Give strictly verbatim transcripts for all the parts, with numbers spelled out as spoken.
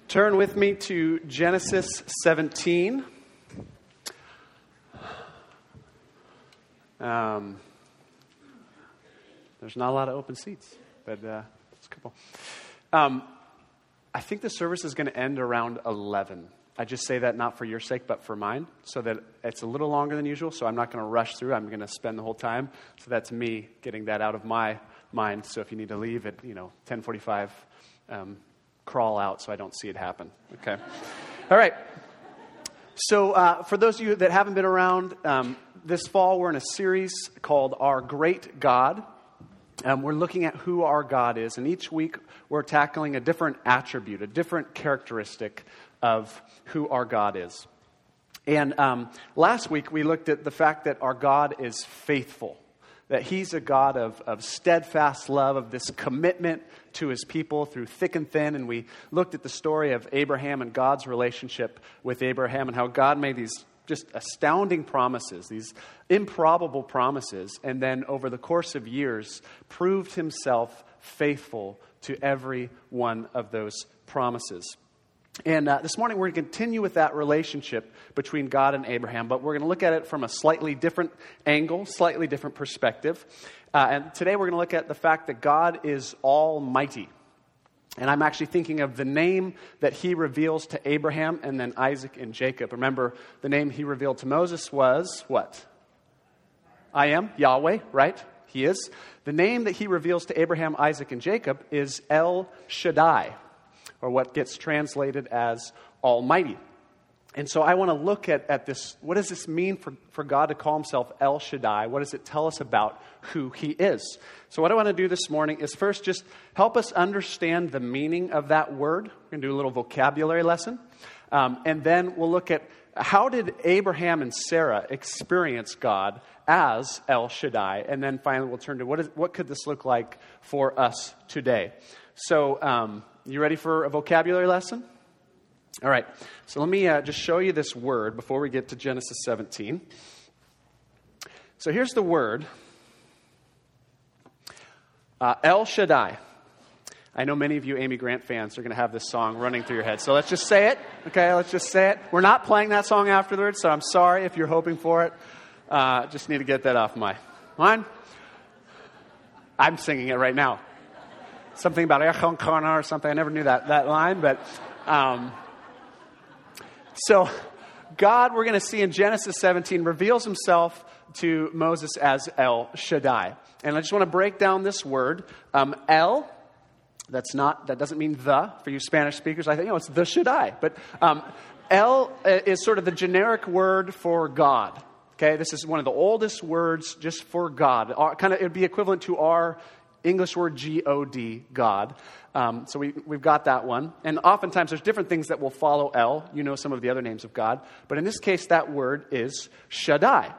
Turn with me to Genesis seventeen. Um, there's not a lot of open seats, but uh, there's a couple. Um, I think the service is going to end around eleven. I just say that not for your sake, but for mine, so that it's a little longer than usual, so I'm not going to rush through. I'm going to spend the whole time. So that's me getting that out of my mind. So if you need to leave at, you know, ten forty-five, um, crawl out so I don't see it happen. Okay. All right. So uh, for those of you that haven't been around, um, this fall we're in a series called Our Great God. Um, we're looking at who our God is, and each week we're tackling a different attribute, a different characteristic of who our God is. And um, last week we looked at the fact that our God is faithful, that He's a God of, of steadfast love, of this commitment to His people through thick and thin. And we looked at the story of Abraham and God's relationship with Abraham and how God made these just astounding promises, these improbable promises, and then over the course of years proved Himself faithful to every one of those promises. And uh, this morning we're going to continue with that relationship between God and Abraham, but we're going to look at it from a slightly different angle, slightly different perspective. Uh, and today we're going to look at the fact that God is almighty. And I'm actually thinking of the name that He reveals to Abraham and then Isaac and Jacob. Remember, the name He revealed to Moses was what? I am, Yahweh, right? He is. The name that He reveals to Abraham, Isaac, and Jacob is El Shaddai, or what gets translated as Almighty. And so I want to look at, at this. What does this mean for, for God to call Himself El Shaddai? What does it tell us about who He is? So what I want to do this morning is first just help us understand the meaning of that word. We're going to do a little vocabulary lesson. Um, and then we'll look at how did Abraham and Sarah experience God as El Shaddai? And then finally we'll turn to what, is, what could this look like for us today? So um, you ready for a vocabulary lesson? All right, so let me uh, just show you this word before we get to Genesis seventeen. So here's the word, uh, El Shaddai. I know many of you Amy Grant fans are going to have this song running through your head, so let's just say it, okay? Let's just say it. We're not playing that song afterwards, so I'm sorry if you're hoping for it. Uh, just need to get that off my mind. I'm singing it right now. Something about Echon Kana or something. I never knew that, that line, but... Um, So, God, we're going to see in Genesis seventeen, reveals Himself to Moses as El Shaddai. And I just want to break down this word. Um, El, that's not, that doesn't mean the, for you Spanish speakers. I think, you know, it's the Shaddai. But um, El is sort of the generic word for God. Okay, this is one of the oldest words just for God. Our, kind of, it would be equivalent to our English word G O D, God. Um, so we, we've got that one. And oftentimes there's different things that will follow El. You know some of the other names of God. But in this case, that word is Shaddai.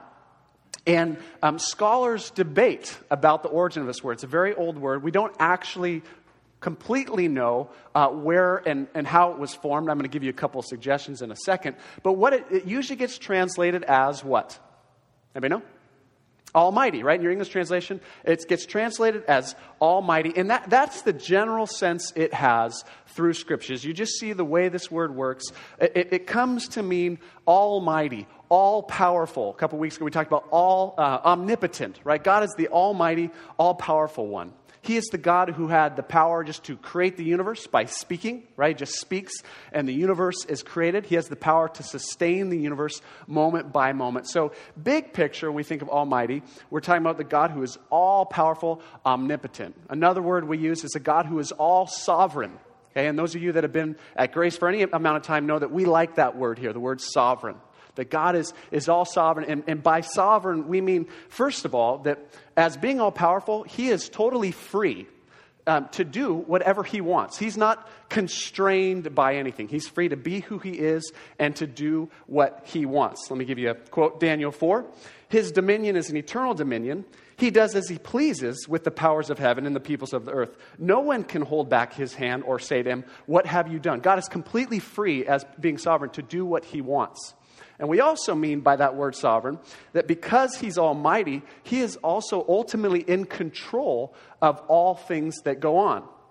And um, scholars debate about the origin of this word. It's a very old word. We don't actually completely know uh, where and, and how it was formed. I'm going to give you a couple of suggestions in a second. But what it, it usually gets translated as what? Anybody know? Almighty, right? In your English translation, it gets translated as Almighty. And that, that's the general sense it has through Scriptures. You just see the way this word works. It, it, it comes to mean Almighty, all-powerful. A couple weeks ago we talked about all uh, omnipotent, right? God is the Almighty, all-powerful one. He is the God who had the power just to create the universe by speaking, right? Just speaks and the universe is created. He has the power to sustain the universe moment by moment. So big picture, when we think of Almighty, we're talking about the God who is all-powerful, omnipotent. Another word we use is a God who is all-sovereign. Okay, and those of you that have been at Grace for any amount of time know that we like that word here, the word sovereign. That God is, is all sovereign. And, and by sovereign, we mean, first of all, that as being all powerful, He is totally free um, to do whatever He wants. He's not constrained by anything. He's free to be who He is and to do what He wants. Let me give you a quote, Daniel four. His dominion is an eternal dominion. He does as He pleases with the powers of heaven and the peoples of the earth. No one can hold back His hand or say to Him, what have you done? God is completely free as being sovereign to do what He wants. And we also mean by that word sovereign that because He's almighty, He is also ultimately in control of all things that go on.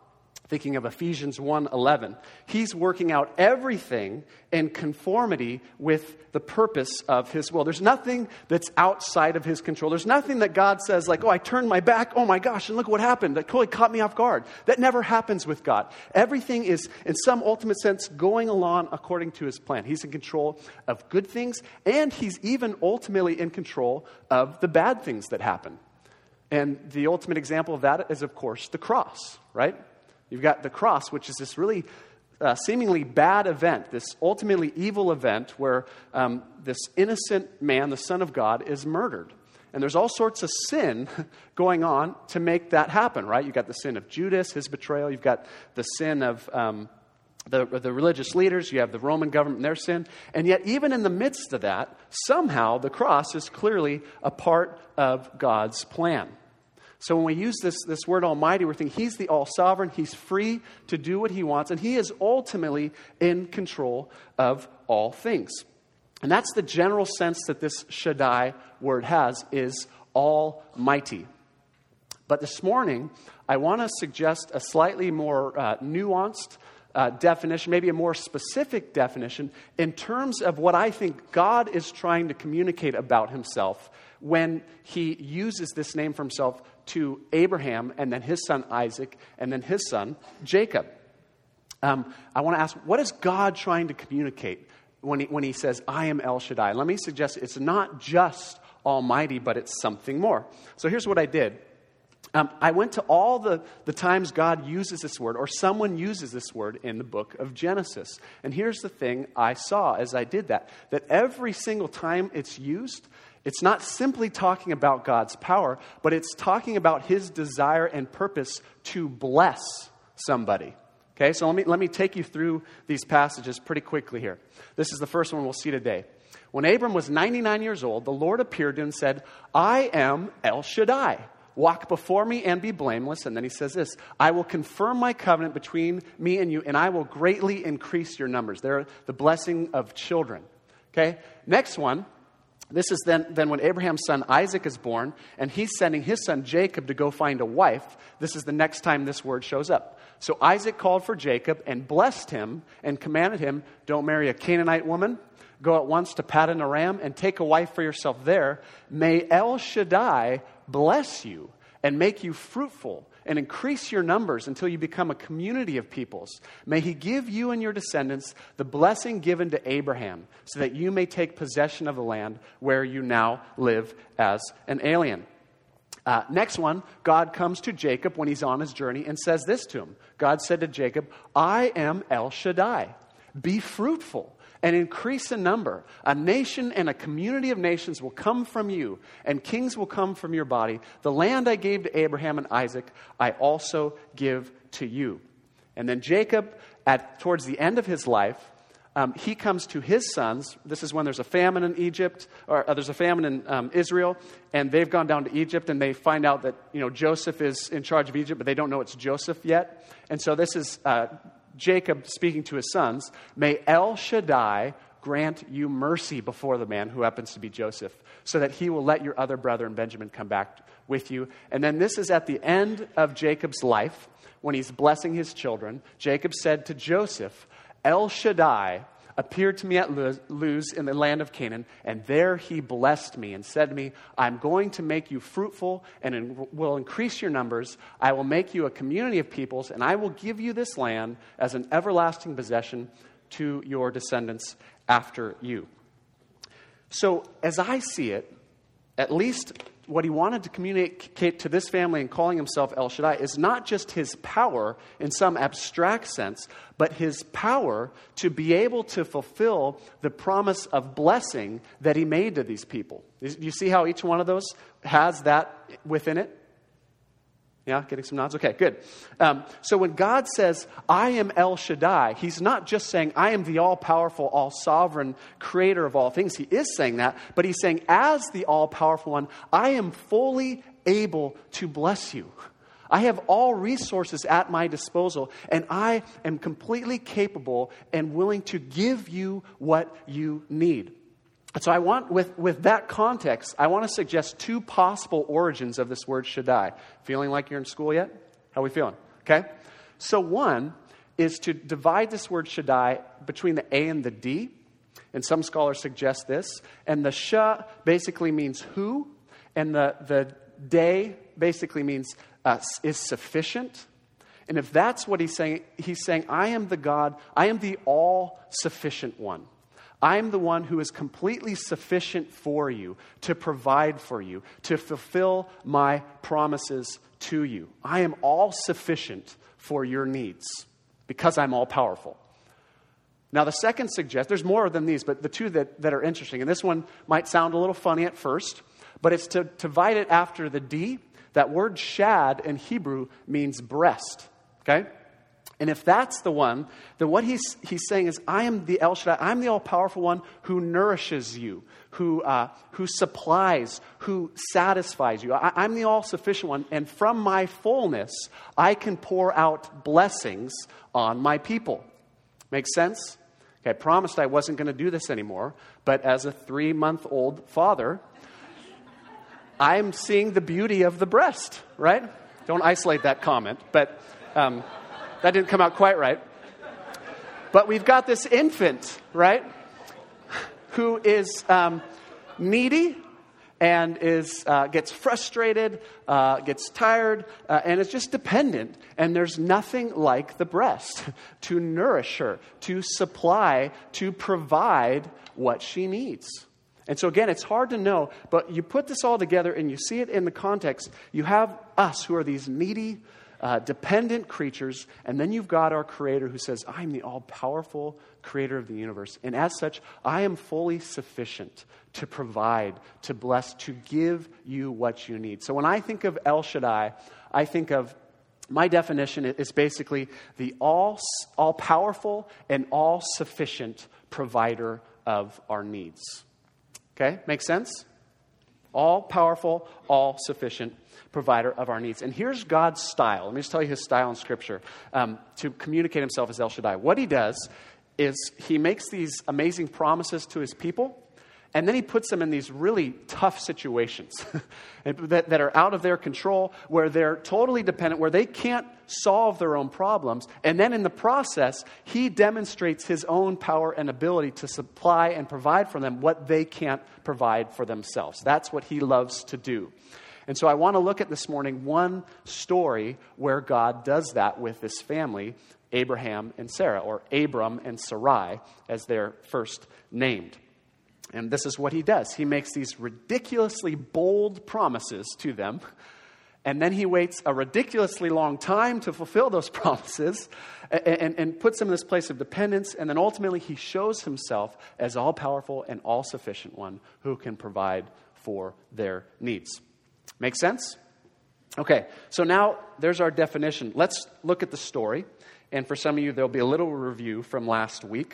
Thinking of Ephesians one eleven, he's working out everything in conformity with the purpose of his will. There's nothing that's outside of his control. There's nothing that God says like, oh, I turned my back, oh my gosh, and look what happened. That totally caught me off guard. That never happens with God. Everything is, in some ultimate sense, going along according to his plan. He's in control of good things, and he's even ultimately in control of the bad things that happen. And the ultimate example of that is, of course, the cross, right? You've got the cross, which is this really uh, seemingly bad event, this ultimately evil event where um, this innocent man, the Son of God, is murdered. And there's all sorts of sin going on to make that happen, right? You've got the sin of Judas, his betrayal. You've got the sin of um, the, the religious leaders. You have the Roman government and their sin. And yet, even in the midst of that, somehow the cross is clearly a part of God's plan. So when we use this, this word almighty, we're thinking he's the all-sovereign, he's free to do what he wants, and he is ultimately in control of all things. And that's the general sense that this Shaddai word has, is almighty. But this morning, I want to suggest a slightly more uh, nuanced uh, definition, maybe a more specific definition, in terms of what I think God is trying to communicate about himself when he uses this name for himself to Abraham, and then his son Isaac, and then his son Jacob. Um, I want to ask, what is God trying to communicate when he, when he says, I am El Shaddai? Let me suggest it's not just almighty, but it's something more. So here's what I did. Um, I went to all the, the times God uses this word, or someone uses this word in the book of Genesis. And here's the thing I saw as I did that, that every single time it's used, it's not simply talking about God's power, but it's talking about his desire and purpose to bless somebody. Okay, so let me, let me take you through these passages pretty quickly here. This is the first one we'll see today. When Abram was ninety-nine years old, the Lord appeared to him and said, I am El Shaddai. Walk before me and be blameless. And then he says this, I will confirm my covenant between me and you, and I will greatly increase your numbers. They're the blessing of children. Okay, next one. This is then, then when Abraham's son Isaac is born, and he's sending his son Jacob to go find a wife. This is the next time this word shows up. So Isaac called for Jacob and blessed him and commanded him, don't marry a Canaanite woman. Go at once to Paddan Aram and take a wife for yourself there. May El Shaddai bless you and make you fruitful and increase your numbers until you become a community of peoples. May he give you and your descendants the blessing given to Abraham, so that you may take possession of the land where you now live as an alien. Uh, next one, God comes to Jacob when he's on his journey and says this to him. God said to Jacob, I am El Shaddai. Be fruitful and increase in number. A nation and a community of nations will come from you, and kings will come from your body. The land I gave to Abraham and Isaac, I also give to you. And then Jacob, at towards the end of his life, um, he comes to his sons. This is when there's a famine in Egypt, or uh, there's a famine in um, Israel, and they've gone down to Egypt, and they find out that, you know, Joseph is in charge of Egypt, but they don't know it's Joseph yet. And so this is Uh, Jacob speaking to his sons, may El Shaddai grant you mercy before the man who happens to be Joseph, so that he will let your other brother and Benjamin come back with you. And then this is at the end of Jacob's life, when he's blessing his children. Jacob said to Joseph, El Shaddai appeared to me at Luz in the land of Canaan, and there he blessed me and said to me, I'm going to make you fruitful and in, will increase your numbers. I will make you a community of peoples, and I will give you this land as an everlasting possession to your descendants after you. So as I see it, at least what he wanted to communicate to this family in calling himself El Shaddai is not just his power in some abstract sense, but his power to be able to fulfill the promise of blessing that he made to these people. You see how each one of those has that within it? Yeah, getting some nods? Okay, good. Um, so when God says, I am El Shaddai, he's not just saying, I am the all-powerful, all-sovereign creator of all things. He is saying that, but he's saying, as the all-powerful one, I am fully able to bless you. I have all resources at my disposal, and I am completely capable and willing to give you what you need. So I want, with, with that context, I want to suggest two possible origins of this word Shaddai. Feeling like you're in school yet? How are we feeling? Okay? So one is to divide this word Shaddai between the A and the D. And some scholars suggest this. And the Shah basically means who. And the, the Day basically means uh, is sufficient. And if that's what he's saying, he's saying, I am the God, I am the all-sufficient one. I am the one who is completely sufficient for you, to provide for you, to fulfill my promises to you. I am all-sufficient for your needs because I'm all-powerful. Now, the second suggests, there's more than these, but the two that, that are interesting, and this one might sound a little funny at first, but it's to, to divide it after the D. That word shad in Hebrew means breast, okay? And if that's the one, then what he's he's saying is, I am the El Shaddai, I'm the all-powerful one who nourishes you, who uh, who supplies, who satisfies you. I, I'm the all-sufficient one, and from my fullness, I can pour out blessings on my people. Makes sense? Okay, I promised I wasn't going to do this anymore, but as a three-month-old father, I'm seeing the beauty of the breast, right? Don't isolate that comment, but um, that didn't come out quite right. But we've got this infant, right, who is um, needy and is uh, gets frustrated, uh, gets tired, uh, and is just dependent. And there's nothing like the breast to nourish her, to supply, to provide what she needs. And so again, it's hard to know, but you put this all together and you see it in the context. You have us who are these needy, uh, dependent creatures, and then you've got our Creator who says, I'm the all-powerful Creator of the universe. And as such, I am fully sufficient to provide, to bless, to give you what you need. So when I think of El Shaddai, I think of, my definition is basically the all, all-powerful and all-sufficient provider of our needs. Okay, makes sense? All-powerful, all-sufficient provider of our needs. And here's God's style. Let me just tell you his style in Scripture um, to communicate himself as El Shaddai. What he does is he makes these amazing promises to his people, and then he puts them in these really tough situations that, that are out of their control, where they're totally dependent, where they can't solve their own problems. And then in the process, he demonstrates his own power and ability to supply and provide for them what they can't provide for themselves. That's what he loves to do. And so I want to look at this morning one story where God does that with this family, Abraham and Sarah, or Abram and Sarai, as they're first named. And this is what he does. He makes these ridiculously bold promises to them, and then he waits a ridiculously long time to fulfill those promises and, and, and puts them in this place of dependence, and then ultimately he shows himself as all-powerful and all-sufficient one who can provide for their needs. Make sense? Okay, so now there's our definition. Let's look at the story, and for some of you, there'll be a little review from last week.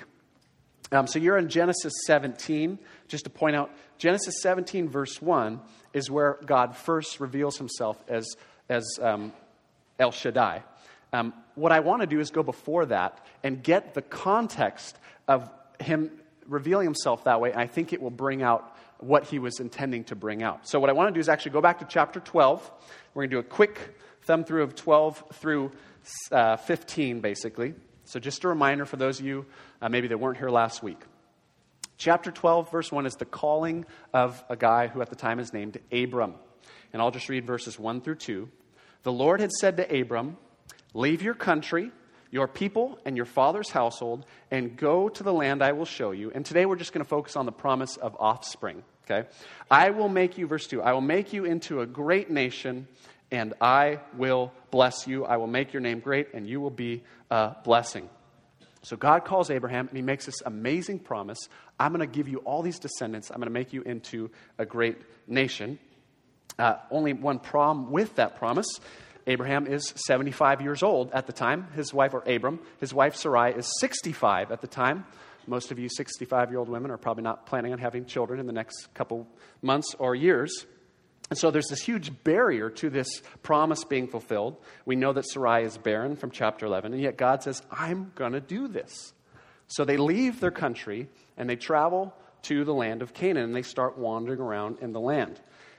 Um, so you're in Genesis seventeen. Just to point out, Genesis seventeen verse one is where God first reveals himself as, as um, El Shaddai. Um, what I want to do is go before that and get the context of him revealing himself that way. And I think it will bring out what he was intending to bring out. So what I want to do is actually go back to chapter twelve. We're going to do a quick thumb through of twelve through uh, fifteen, basically. So just a reminder for those of you uh, maybe that weren't here last week. Chapter twelve, verse one is the calling of a guy who at the time is named Abram. And I'll just read verses one through two. The Lord had said to Abram, leave your country, your people, and your father's household, and go to the land I will show you. And today we're just going to focus on the promise of offspring. Okay? I will make you, verse two, I will make you into a great nation, and I will bless you. I will make your name great, and you will be a blessing. So God calls Abraham, and he makes this amazing promise. I'm going to give you all these descendants. I'm going to make you into a great nation. Uh, only one problem with that promise. Abraham is seventy-five years old at the time. His wife, or Abram, his wife Sarai is sixty-five at the time. Most of you sixty-five-year-old women are probably not planning on having children in the next couple months or years. And so there's this huge barrier to this promise being fulfilled. We know that Sarai is barren from chapter eleven, and yet God says, I'm going to do this. So they leave their country, and they travel to the land of Canaan, and they start wandering around in the land.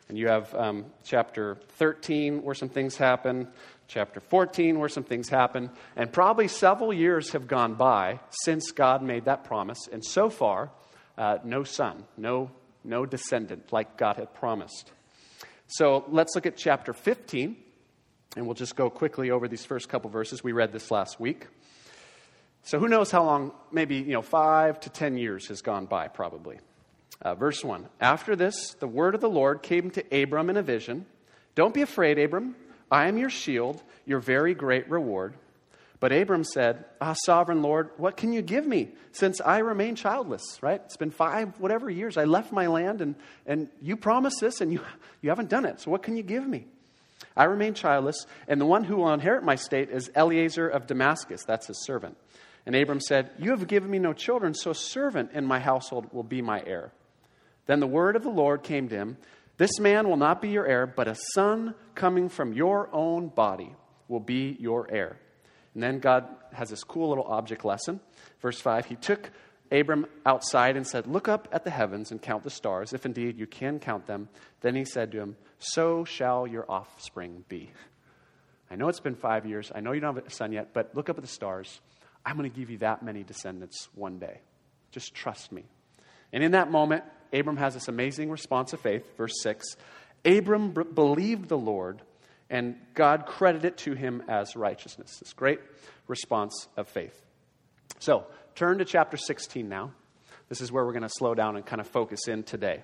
And you have um, chapter thirteen where some things happen, chapter fourteen where some things happen, and probably several years have gone by since God made that promise. And so far, uh, no son, no, no descendant like God had promised. So let's look at chapter fifteen, and we'll just go quickly over these first couple verses. We read this last week. So who knows how long, maybe, you know, five to ten years has gone by, probably. Uh, verse one, after this, the word of the Lord came to Abram in a vision. Don't be afraid, Abram. I am your shield, your very great reward. But Abram said, ah, sovereign Lord, what can you give me since I remain childless, right? It's been five, whatever years. I left my land and, and you promised this and you, you haven't done it. So what can you give me? I remain childless, and the one who will inherit my state is Eliezer of Damascus. That's his servant. And Abram said, you have given me no children, so a servant in my household will be my heir. Then the word of the Lord came to him, this man will not be your heir, but a son coming from your own body will be your heir. And then God has this cool little object lesson. Verse five, he took Abram outside and said, look up at the heavens and count the stars, if indeed you can count them. Then he said to him, so shall your offspring be. I know it's been five years. I know you don't have a son yet, but look up at the stars. I'm going to give you that many descendants one day. Just trust me. And in that moment, Abram has this amazing response of faith. Verse six, Abram b- believed the Lord, and God credited it to him as righteousness. This great response of faith. So, turn to chapter sixteen now. This is where we're going to slow down and kind of focus in today.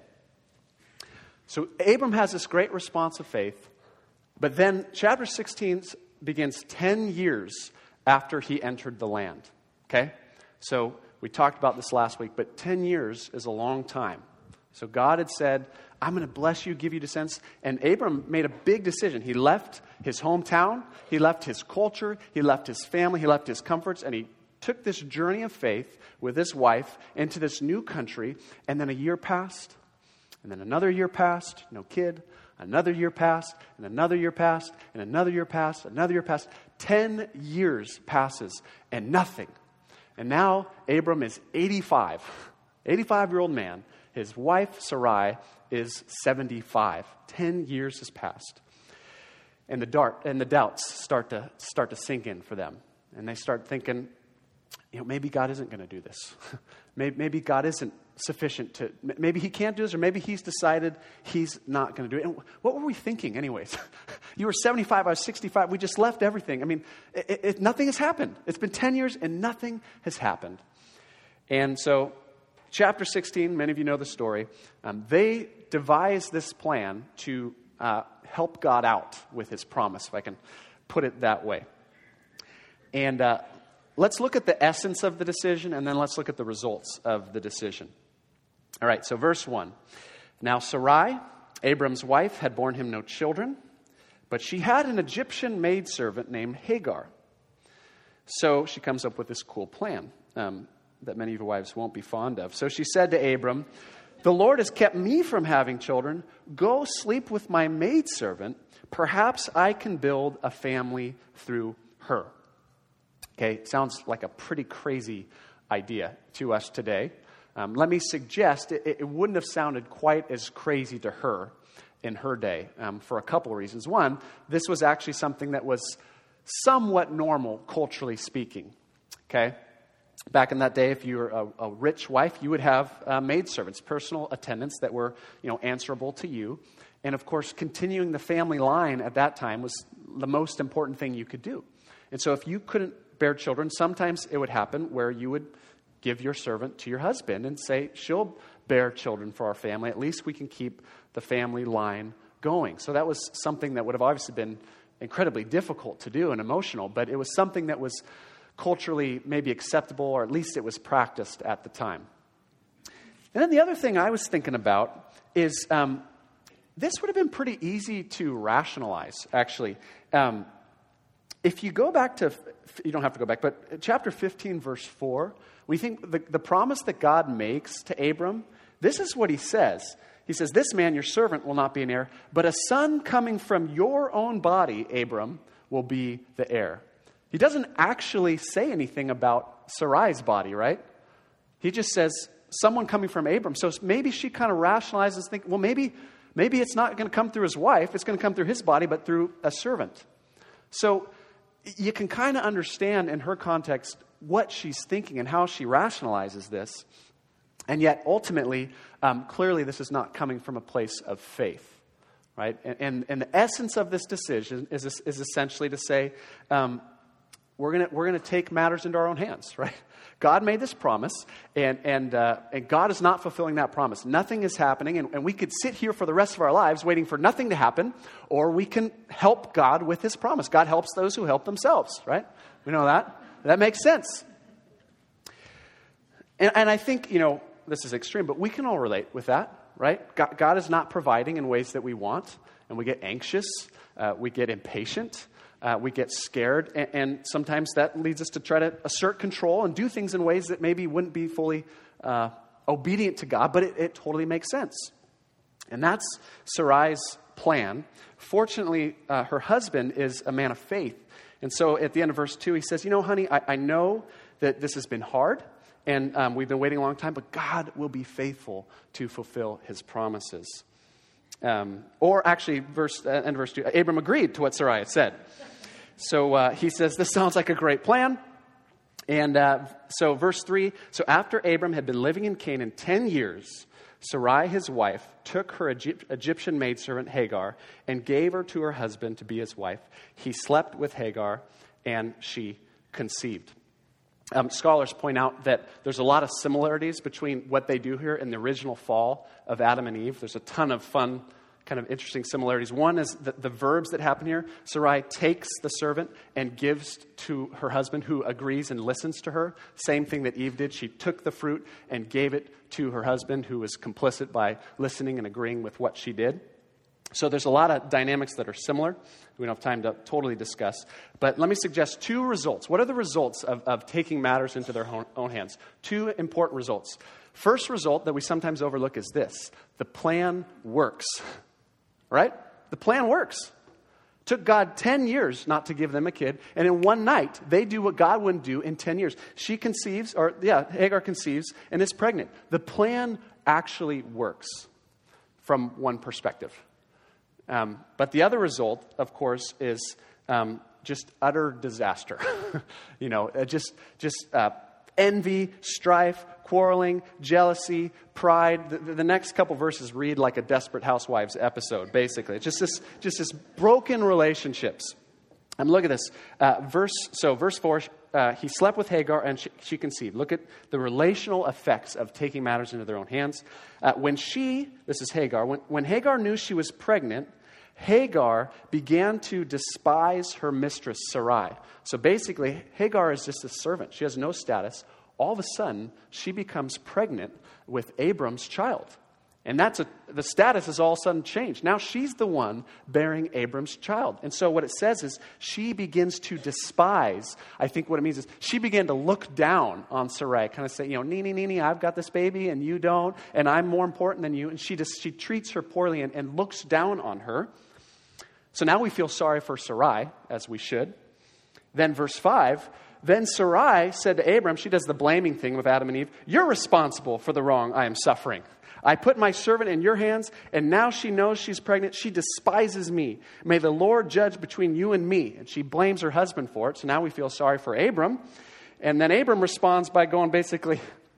So, Abram has this great response of faith, but then chapter sixteen begins ten years after he entered the land. Okay? So, we talked about this last week, but ten years is a long time. So God had said, I'm going to bless you, give you descendants. And Abram made a big decision. He left his hometown. He left his culture. He left his family. He left his comforts. And he took this journey of faith with his wife into this new country. And then a year passed. And then another year passed. No kid. Another year passed. And another year passed. And another year passed. Another year passed. Ten years passes. And nothing. And now Abram is eighty-five. eighty-five-year-old man. His wife, Sarai, is seventy-five. Ten years has passed. And the dart and the doubts start to start to sink in for them. And they start thinking, you know, maybe God isn't going to do this. maybe, maybe God isn't sufficient to, maybe he can't do this, or maybe he's decided he's not going to do it. And what were we thinking anyways? You were seventy-five, I was sixty-five. We just left everything. I mean, it, it, nothing has happened. It's been ten years and nothing has happened. And so chapter sixteen, many of you know the story. Um, they devised this plan to uh, help God out with his promise, if I can put it that way. And uh, let's look at the essence of the decision, and then let's look at the results of the decision. All right, so verse one. Now Sarai, Abram's wife, had borne him no children, but she had an Egyptian maidservant named Hagar. So she comes up with this cool plan. Um, that many of your wives won't be fond of. So she said to Abram, the Lord has kept me from having children. Go sleep with my maidservant. Perhaps I can build a family through her. Okay, sounds like a pretty crazy idea to us today. Um, let me suggest it, it wouldn't have sounded quite as crazy to her in her day um, for a couple of reasons. One, this was actually something that was somewhat normal, culturally speaking. Okay? Back in that day, if you were a, a rich wife, you would have uh, maidservants, personal attendants that were, you know, answerable to you. And of course, continuing the family line at that time was the most important thing you could do. And so if you couldn't bear children, sometimes it would happen where you would give your servant to your husband and say, she'll bear children for our family. At least we can keep the family line going. So that was something that would have obviously been incredibly difficult to do and emotional, but it was something that was culturally maybe acceptable, or at least it was practiced at the time. And then the other thing I was thinking about is um, this would have been pretty easy to rationalize, actually. Um, if you go back to, you don't have to go back, but chapter fifteen, verse four, we think the, the promise that God makes to Abram, this is what he says. He says, this man, your servant, will not be an heir, but a son coming from your own body, Abram, will be the heir. He doesn't actually say anything about Sarai's body, right? He just says, someone coming from Abram. So maybe she kind of rationalizes, think, well, maybe Maybe it's not going to come through his wife. It's going to come through his body, but through a servant. So you can kind of understand in her context what she's thinking and how she rationalizes this. And yet, ultimately, um, clearly this is not coming from a place of faith. Right? And, and, and the essence of this decision is, is essentially to say, um, we're going we're gonna take matters into our own hands, right? God made this promise, and, and, uh, and God is not fulfilling that promise. Nothing is happening, and, and we could sit here for the rest of our lives waiting for nothing to happen, or we can help God with his promise. God helps those who help themselves, right? We know that. That makes sense. And, and I think, you know, this is extreme, but we can all relate with that. Right? God, God is not providing in ways that we want, and we get anxious, uh, we get impatient, uh, we get scared, and, and sometimes that leads us to try to assert control and do things in ways that maybe wouldn't be fully uh, obedient to God, but it, it totally makes sense. And that's Sarai's plan. Fortunately, uh, her husband is a man of faith, and so at the end of verse two, he says, you know, honey, I, I know that this has been hard, and um, we've been waiting a long time, but God will be faithful to fulfill his promises. Um, or actually, verse uh, end of verse two, Abram agreed to what Sarai had said. So uh, he says, this sounds like a great plan. And uh, so verse three, so after Abram had been living in Canaan ten years, Sarai, his wife, took her Egypt, Egyptian maidservant Hagar and gave her to her husband to be his wife. He slept with Hagar, and she conceived. Um, scholars point out that there's a lot of similarities between what they do here and the original fall of Adam and Eve. There's a ton of fun, kind of interesting similarities. One is the, the verbs that happen here. Sarai takes the servant and gives to her husband, who agrees and listens to her. Same thing that Eve did. She took the fruit and gave it to her husband, who was complicit by listening and agreeing with what she did. So there's a lot of dynamics that are similar. We don't have time to totally discuss. But let me suggest two results. What are the results of, of taking matters into their own hands? Two important results. First result that we sometimes overlook is this. The plan works. Right? The plan works. It took God ten years not to give them a kid. And in one night, they do what God wouldn't do in ten years. She conceives, or yeah, Hagar conceives and is pregnant. The plan actually works from one perspective. Um, but the other result, of course, is um, just utter disaster. you know, uh, just just uh, envy, strife, quarreling, jealousy, pride. The, the next couple verses read like a Desperate Housewives episode, basically. It's just this, just this broken relationships. And look at this. Uh, verse so verse four, uh, he slept with Hagar and she, she conceived. Look at the relational effects of taking matters into their own hands. Uh, when she, this is Hagar, when, when Hagar knew she was pregnant, Hagar began to despise her mistress Sarai. So basically, Hagar is just a servant. She has no status. All of a sudden, she becomes pregnant with Abram's child. And that's a, the status is all of a sudden changed. Now she's the one bearing Abram's child. And so what it says is she begins to despise. I think what it means is she began to look down on Sarai, kind of say, you know, Nini, Nini, I've got this baby and you don't, and I'm more important than you. And she just she treats her poorly and, and looks down on her. So now we feel sorry for Sarai, as we should. Then verse five, then Sarai said to Abram, she does the blaming thing with Adam and Eve, you're responsible for the wrong I am suffering. I put my servant in your hands, and now she knows she's pregnant. She despises me. May the Lord judge between you and me. And she blames her husband for it. So now we feel sorry for Abram. And then Abram responds by going basically,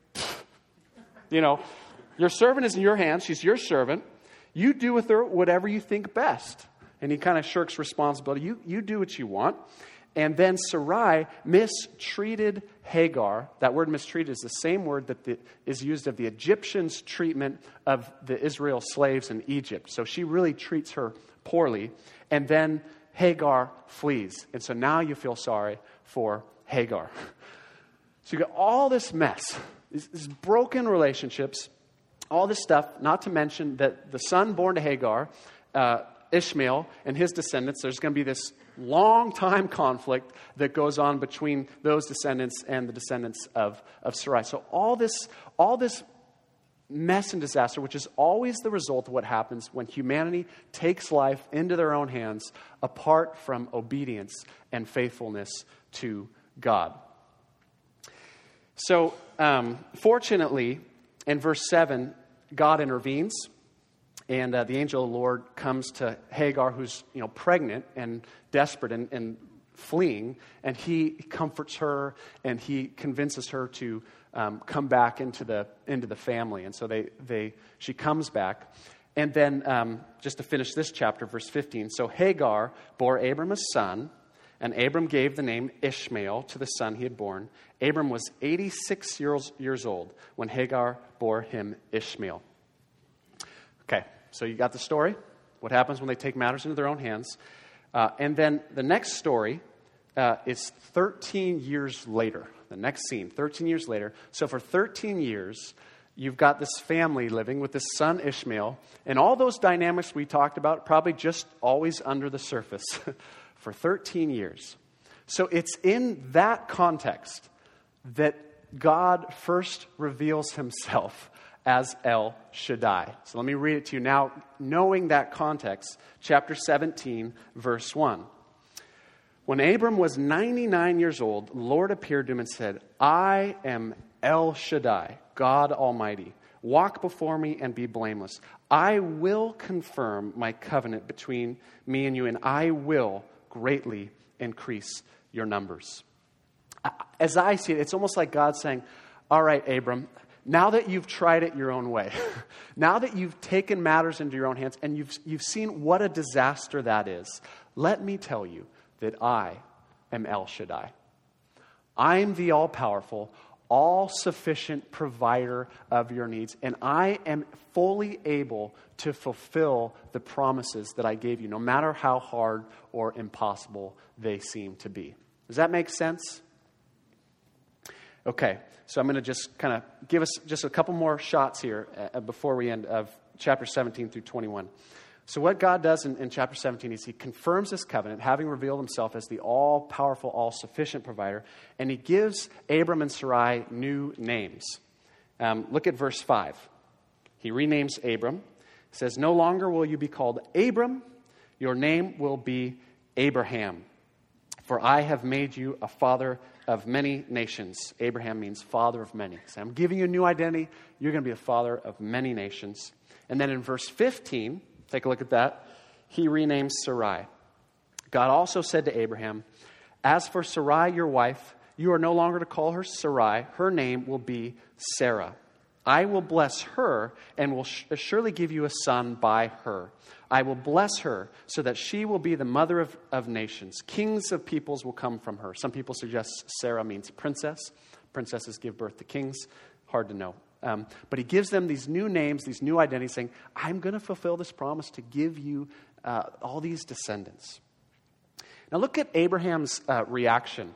you know, your servant is in your hands. She's your servant. You do with her whatever you think best. And he kind of shirks responsibility. You, you do what you want. And then Sarai mistreated Hagar. That word mistreated is the same word that the, is used of the Egyptians' treatment of the Israel slaves in Egypt. So she really treats her poorly. And then Hagar flees. And so now you feel sorry for Hagar. So you got all this mess, these, these broken relationships, all this stuff, not to mention that the son born to Hagar, uh, Ishmael and his descendants, there's going to be this long time conflict that goes on between those descendants and the descendants of, of Sarai. So all this, all this mess and disaster, which is always the result of what happens when humanity takes life into their own hands apart from obedience and faithfulness to God. So um, fortunately, in verse seven, God intervenes. And uh, the angel of the Lord comes to Hagar, who's, you know, pregnant and desperate and, and fleeing, and he comforts her and he convinces her to um, come back into the into the family. And so they they she comes back. And then um, just to finish this chapter, verse fifteen. So Hagar bore Abram a son, and Abram gave the name Ishmael to the son he had born. Abram was eighty-six years, years old when Hagar bore him Ishmael. Okay, so you got the story. What happens when they take matters into their own hands. Uh, and then the next story uh, is thirteen years later. The next scene, thirteen years later. So for thirteen years, you've got this family living with this son Ishmael. And all those dynamics we talked about, probably just always under the surface for thirteen years. So it's in that context that God first reveals himself as El Shaddai. So let me read it to you now, knowing that context. Chapter seventeen, verse one. When Abram was ninety-nine years old, the Lord appeared to him and said, I am El Shaddai, God Almighty. Walk before me and be blameless. I will confirm my covenant between me and you, and I will greatly increase your numbers. As I see it, it's almost like God saying, all right, Abram, now that you've tried it your own way, now that you've taken matters into your own hands and you've, you've seen what a disaster that is, let me tell you that I am El Shaddai. I'm the all-powerful, all-sufficient provider of your needs, and I am fully able to fulfill the promises that I gave you, no matter how hard or impossible they seem to be. Does that make sense? Okay, so I'm going to just kind of give us just a couple more shots here uh, before we end of chapter seventeen through twenty-one. So what God does in, in chapter seventeen is he confirms this covenant, having revealed himself as the all-powerful, all-sufficient provider, and he gives Abram and Sarai new names. Um, look at verse five. He renames Abram. He says, no longer will you be called Abram, your name will be Abraham, for I have made you a father of many nations. Abraham means father of many. So I'm giving you a new identity. You're going to be a father of many nations. And then in verse fifteen, take a look at that. He renames Sarai. God also said to Abraham, as for Sarai, your wife, you are no longer to call her Sarai. Her name will be Sarah. I will bless her and will sh- surely give you a son by her. I will bless her so that she will be the mother of, of nations. Kings of peoples will come from her. Some people suggest Sarah means princess. Princesses give birth to kings. Hard to know. Um, but he gives them these new names, these new identities, saying, I'm going to fulfill this promise to give you uh, all these descendants. Now look at Abraham's uh, reaction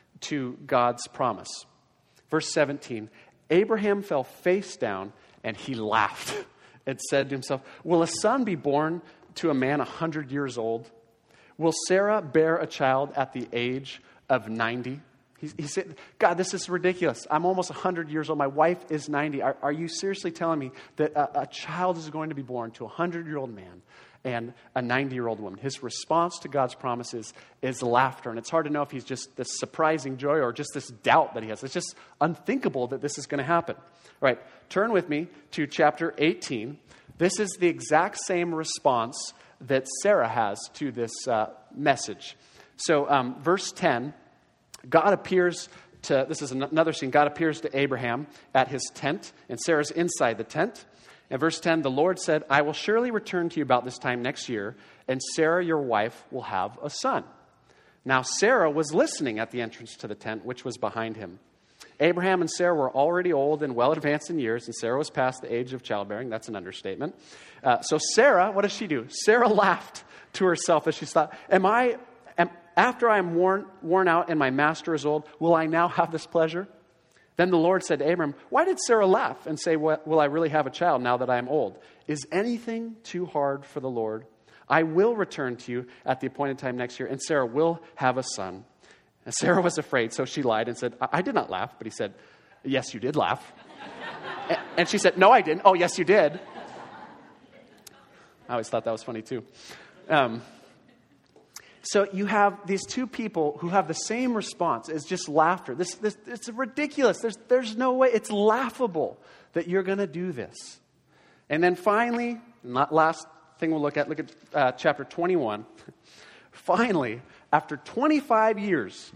to God's promise. Verse seventeen, Abraham fell face down and he laughed and said to himself, will a son be born to a man a hundred years old? Will Sarah bear a child at the age of ninety? He, he said, God, this is ridiculous. I'm almost one hundred years old. My wife is ninety. Are, are you seriously telling me that a, a child is going to be born to a hundred-year-old man and a ninety-year-old woman? His response to God's promises is laughter. And it's hard to know if he's just this surprising joy or just this doubt that he has. It's just unthinkable that this is going to happen. All right, turn with me to chapter eighteen. This is the exact same response that Sarah has to this uh, message. So um, verse ten, God appears to, this is another scene, God appears to Abraham at his tent, and Sarah's inside the tent. In verse ten, the Lord said, I will surely return to you about this time next year, and Sarah, your wife, will have a son. Now Sarah was listening at the entrance to the tent, which was behind him. Abraham and Sarah were already old and well advanced in years, and Sarah was past the age of childbearing. That's an understatement. Uh, so Sarah, what does she do? Sarah laughed to herself as she thought, am I... am, After I am worn, worn out and my master is old, will I now have this pleasure? Then the Lord said to Abram, why did Sarah laugh and say, will I really have a child now that I am old? Is anything too hard for the Lord? I will return to you at the appointed time next year, and Sarah will have a son. And Sarah was afraid, so she lied and said, I, I did not laugh. But he said, yes, you did laugh. and, and she said, no, I didn't. Oh, yes, you did. I always thought that was funny, too. Um So you have these two people who have the same response. It's just laughter. This, this, it's ridiculous. There's, there's no way. It's laughable that you're going to do this. And then finally, not last thing we'll look at, look at uh, chapter twenty-one. Finally, after twenty-five years,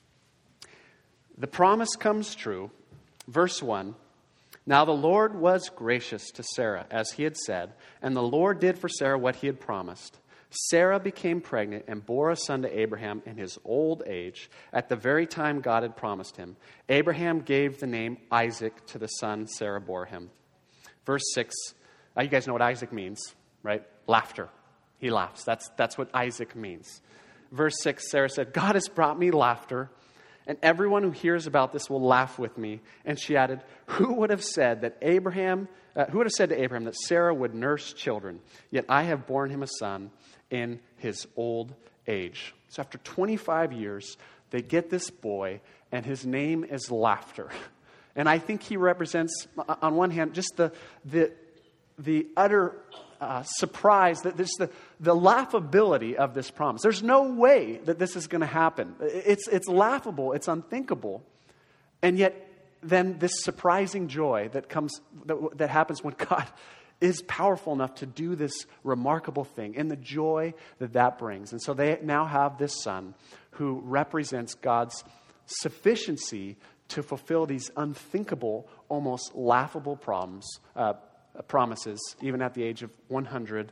the promise comes true. Verse one, now the Lord was gracious to Sarah, as he had said, and the Lord did for Sarah what he had promised. Sarah became pregnant and bore a son to Abraham in his old age, at the very time God had promised him. Abraham gave the name Isaac to the son Sarah bore him. Verse six, uh, you guys know what Isaac means, right? Laughter. He laughs. That's, that's what Isaac means. Verse six, Sarah said, God has brought me laughter, and everyone who hears about this will laugh with me. And she added, who would have said that Abraham, uh, who would have said to Abraham that Sarah would nurse children? Yet I have borne him a son in his old age. So after twenty-five years, they get this boy, and his name is Laughter. And I think he represents, on one hand, just the the the utter uh, surprise, that this the the laughability of this promise. There's no way that this is going to happen. It's it's laughable. It's unthinkable, and yet then this surprising joy that comes that, that happens when God is powerful enough to do this remarkable thing, and the joy that that brings. And so they now have this son who represents God's sufficiency to fulfill these unthinkable, almost laughable problems, uh, promises, even at the age of one hundred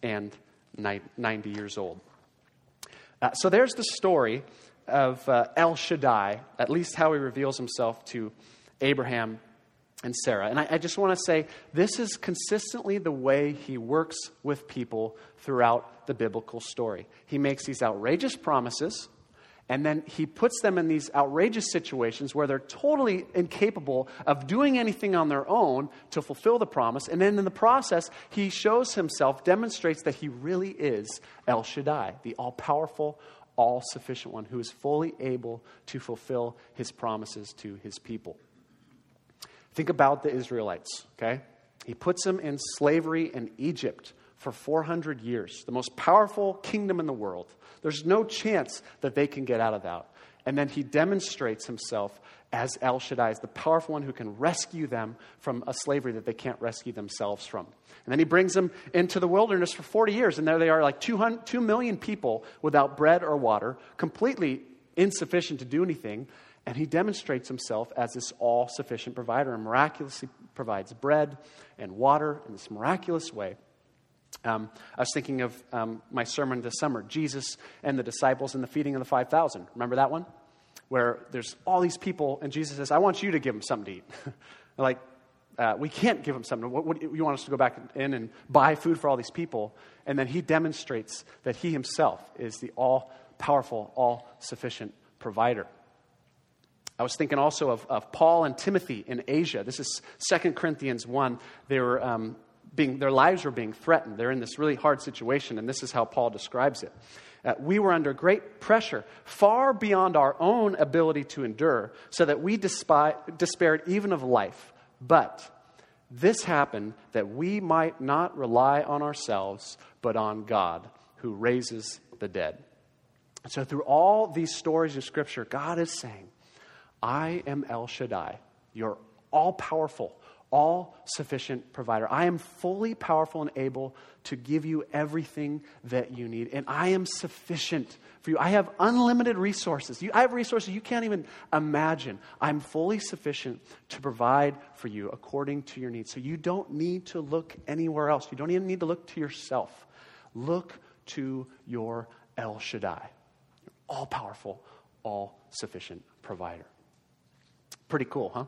ninety years old. Uh, so there's the story of uh, El Shaddai, at least how he reveals himself to Abraham and Sarah. And I, I just want to say, this is consistently the way he works with people throughout the biblical story. He makes these outrageous promises, and then he puts them in these outrageous situations where they're totally incapable of doing anything on their own to fulfill the promise. And then in the process, he shows himself, demonstrates that he really is El Shaddai, the all-powerful, all-sufficient one who is fully able to fulfill his promises to his people. Think about the Israelites, okay? He puts them in slavery in Egypt for four hundred years, the most powerful kingdom in the world. There's no chance that they can get out of that. And then he demonstrates himself as El Shaddai, as the powerful one who can rescue them from a slavery that they can't rescue themselves from. And then he brings them into the wilderness for forty years, and there they are, like two million people without bread or water, completely insufficient to do anything. And he demonstrates himself as this all-sufficient provider and miraculously provides bread and water in this miraculous way. Um, I was thinking of um, my sermon this summer, Jesus and the disciples and the feeding of the five thousand. Remember that one? Where there's all these people, and Jesus says, I want you to give them something to eat. like, uh, we can't give them something. What, what, you want us to go back in and buy food for all these people? And then he demonstrates that he himself is the all-powerful, all-sufficient provider. I was thinking also of, of Paul and Timothy in Asia. This is Second Corinthians one. They were um, being, their lives were being threatened. They're in this really hard situation, and this is how Paul describes it. Uh, we were under great pressure, far beyond our own ability to endure, so that we despi- despaired even of life. But this happened that we might not rely on ourselves, but on God, who raises the dead. And so through all these stories of Scripture, God is saying, I am El Shaddai, your all-powerful, all-sufficient provider. I am fully powerful and able to give you everything that you need. And I am sufficient for you. I have unlimited resources. You, I have resources you can't even imagine. I'm fully sufficient to provide for you according to your needs. So you don't need to look anywhere else. You don't even need to look to yourself. Look to your El Shaddai, your all-powerful, all-sufficient provider. Pretty cool, huh?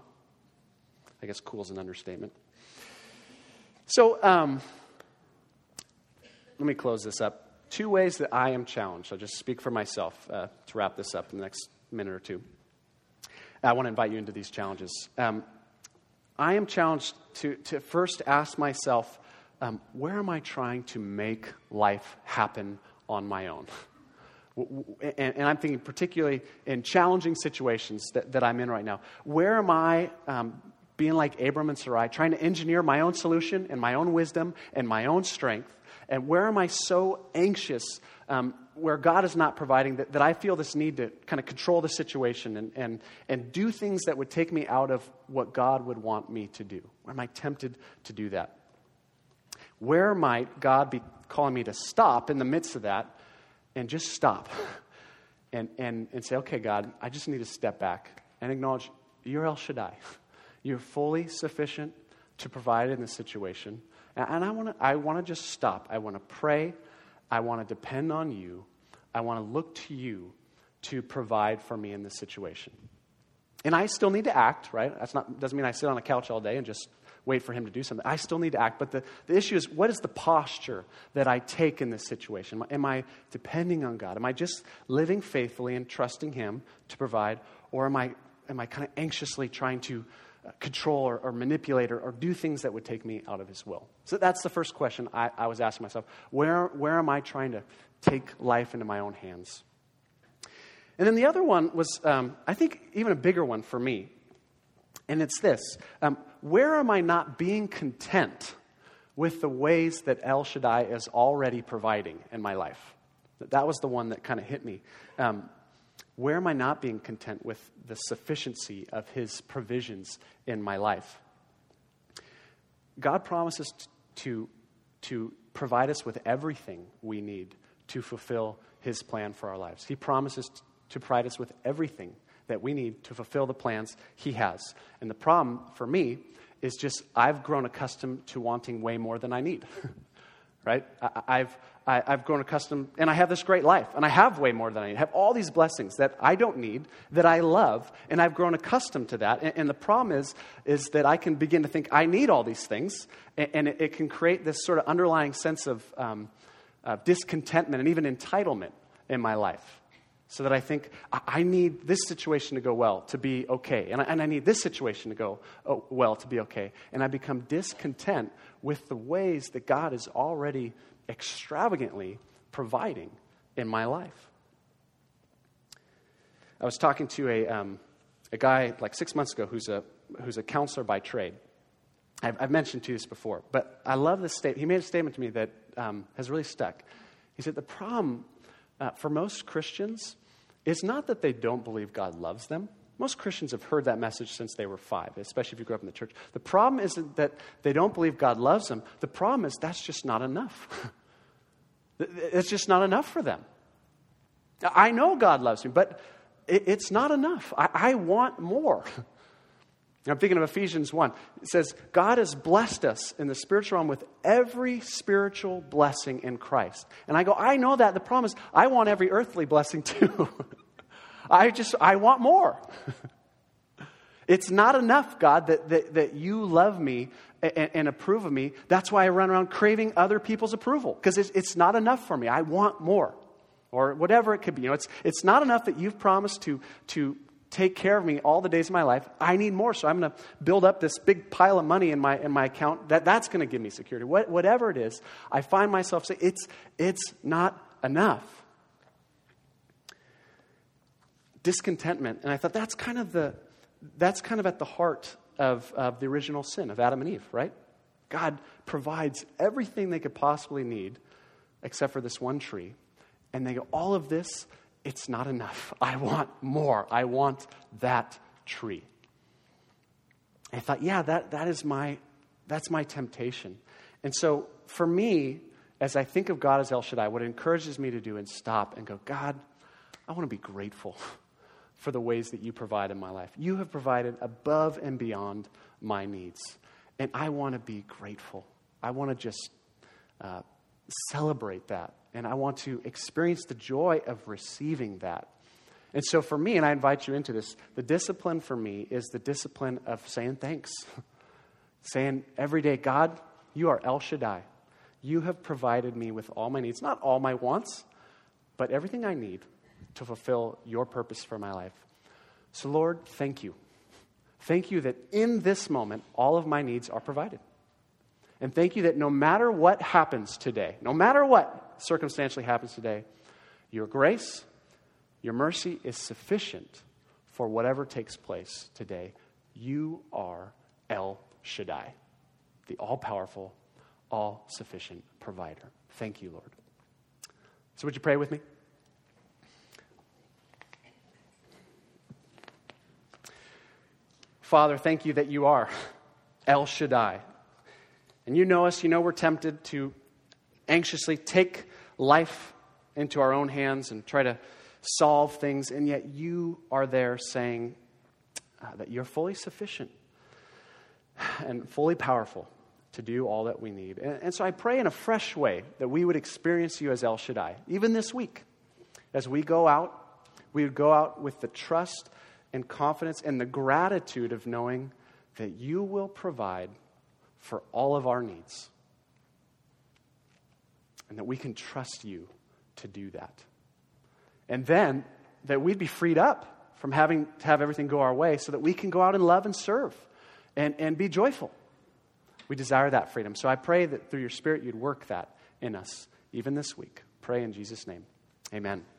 I guess cool is an understatement. So, um, let me close this up. Two ways that I am challenged. I'll just speak for myself uh, to wrap this up in the next minute or two. I want to invite you into these challenges. Um, I am challenged to, to first ask myself, um, where am I trying to make life happen on my own? And, and I'm thinking particularly in challenging situations that, that I'm in right now. Where am I um, being like Abram and Sarai, trying to engineer my own solution and my own wisdom and my own strength? And where am I so anxious um, where God is not providing that, that I feel this need to kind of control the situation and, and, and do things that would take me out of what God would want me to do? Where am I tempted to do that? Where might God be calling me to stop in the midst of that and just stop and, and, and say, okay, God, I just need to step back and acknowledge you're El Shaddai. You're fully sufficient to provide in this situation. And, and I want to I want to just stop. I want to pray. I want to depend on you. I want to look to you to provide for me in this situation. And I still need to act, right? That's not doesn't mean I sit on a couch all day and just wait for him to do something. I still need to act. But the, the issue is, what is the posture that I take in this situation? Am I depending on God? Am I just living faithfully and trusting him to provide? Or am I am I kind of anxiously trying to control or, or manipulate or, or do things that would take me out of his will? So that's the first question I, I was asking myself. Where, where am I trying to take life into my own hands? And then the other one was, um, I think, even a bigger one for me. And it's this. Um, where am I not being content with the ways that El Shaddai is already providing in my life? That was the one that kind of hit me. Um, where am I not being content with the sufficiency of his provisions in my life? God promises to, to provide us with everything we need to fulfill his plan for our lives. He promises to provide us with everything that we need to fulfill the plans he has. And the problem for me is just I've grown accustomed to wanting way more than I need. Right? I, I've I, I've grown accustomed, and I have this great life, and I have way more than I need. I have all these blessings that I don't need, that I love, and I've grown accustomed to that. And, and the problem is, is that I can begin to think I need all these things, and, and it, it can create this sort of underlying sense of, um, of discontentment and even entitlement in my life. So that I think, I need this situation to go well, to be okay. And I, and I need this situation to go oh, well, to be okay. And I become discontent with the ways that God is already extravagantly providing in my life. I was talking to a um, a guy like six months ago who's a who's a counselor by trade. I've, I've mentioned to you this before, but I love this statement. He made a statement to me that um, has really stuck. He said, the problem Uh, for most Christians, it's not that they don't believe God loves them. Most Christians have heard that message since they were five, especially if you grew up in the church. The problem isn't that they don't believe God loves them. The problem is that's just not enough. It's just not enough for them. I know God loves me, but it's not enough. I, I want more. I'm thinking of Ephesians one. It says, God has blessed us in the spiritual realm with every spiritual blessing in Christ. And I go, I know that. The problem is, I want every earthly blessing too. I just, I want more. It's not enough, God, that, that, that you love me and, and approve of me. That's why I run around craving other people's approval. Because it's, it's not enough for me. I want more. Or whatever it could be. You know, it's, it's not enough that you've promised to, to take care of me all the days of my life. I need more, so I'm going to build up this big pile of money in my in my account. That that's going to give me security. What, whatever it is, I find myself saying it's it's not enough. Discontentment, and I thought that's kind of the that's kind of at the heart of of the original sin of Adam and Eve, right? God provides everything they could possibly need, except for this one tree, and they go, all of this. It's not enough. I want more. I want that tree. I thought, yeah, that, that is my, that's my temptation. And so for me, as I think of God as El Shaddai, what it encourages me to do is stop and go, God, I want to be grateful for the ways that you provide in my life. You have provided above and beyond my needs. And I want to be grateful. I want to just uh, celebrate that. And I want to experience the joy of receiving that. And so for me, and I invite you into this, the discipline for me is the discipline of saying thanks. Saying every day, God, you are El Shaddai. You have provided me with all my needs. Not all my wants, but everything I need to fulfill your purpose for my life. So Lord, thank you. Thank you that in this moment, all of my needs are provided. And thank you that no matter what happens today, no matter what circumstantially happens today, your grace, your mercy is sufficient for whatever takes place today. You are El Shaddai, the all-powerful, all-sufficient provider. Thank you, Lord. So would you pray with me? Father, thank you that you are El Shaddai. And you know us, you know we're tempted to anxiously take life into our own hands and try to solve things, and yet you are there saying uh, that you're fully sufficient and fully powerful to do all that we need. And, and so I pray in a fresh way that we would experience you as El Shaddai, even this week. As we go out, we would go out with the trust and confidence and the gratitude of knowing that you will provide for all of our needs. And that we can trust you to do that. And then that we'd be freed up from having to have everything go our way so that we can go out and love and serve and, and be joyful. We desire that freedom. So I pray that through your Spirit you'd work that in us even this week. Pray in Jesus' name. Amen.